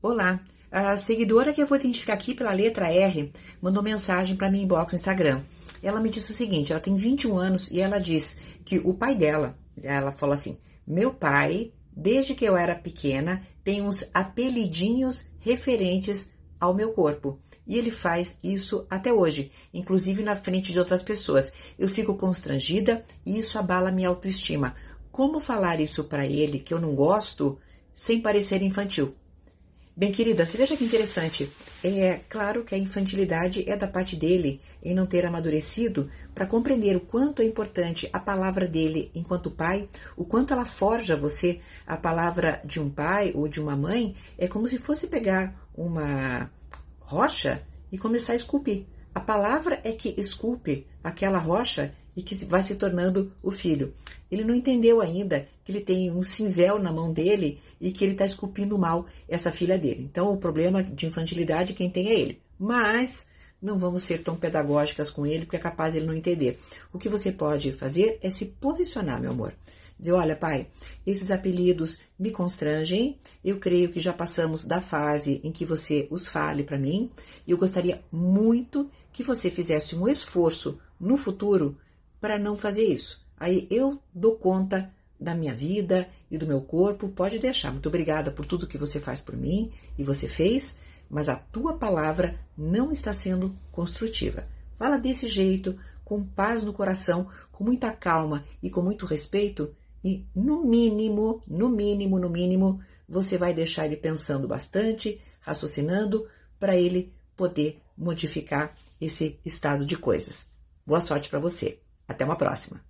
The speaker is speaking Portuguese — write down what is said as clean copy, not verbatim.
Olá, a seguidora que eu vou identificar aqui pela letra R mandou mensagem para mim inbox no Instagram. Ela me disse o seguinte, ela tem 21 anos e ela diz que o pai dela, ela falou assim, meu pai, desde que eu era pequena, tem uns apelidinhos referentes ao meu corpo. E ele faz isso até hoje, inclusive na frente de outras pessoas. Eu fico constrangida e isso abala minha autoestima. Como falar isso para ele, que eu não gosto, sem parecer infantil? Bem, querida, você veja que interessante. É claro que a infantilidade é da parte dele em não ter amadurecido para compreender o quanto é importante a palavra dele enquanto pai, o quanto ela forja você. A palavra de um pai ou de uma mãe é como se fosse pegar uma rocha e começar a esculpir. A palavra é que esculpe aquela rocha e que vai se tornando o filho. Ele não entendeu ainda que ele tem um cinzel na mão dele e que ele está esculpindo mal essa filha dele. Então, o problema de infantilidade quem tem é ele. Mas não vamos ser tão pedagógicas com ele, porque é capaz de ele não entender. O que você pode fazer é se posicionar, meu amor. Dizer, olha, pai, esses apelidos me constrangem, eu creio que já passamos da fase em que você os fale para mim, e eu gostaria muito que você fizesse um esforço no futuro para não fazer isso. Aí eu dou conta da minha vida e do meu corpo, pode deixar. Muito obrigada por tudo que você faz por mim e você fez, mas a tua palavra não está sendo construtiva. Fala desse jeito, com paz no coração, com muita calma e com muito respeito, e no mínimo, você vai deixar ele pensando bastante, raciocinando, para ele poder modificar esse estado de coisas. Boa sorte para você. Até uma próxima.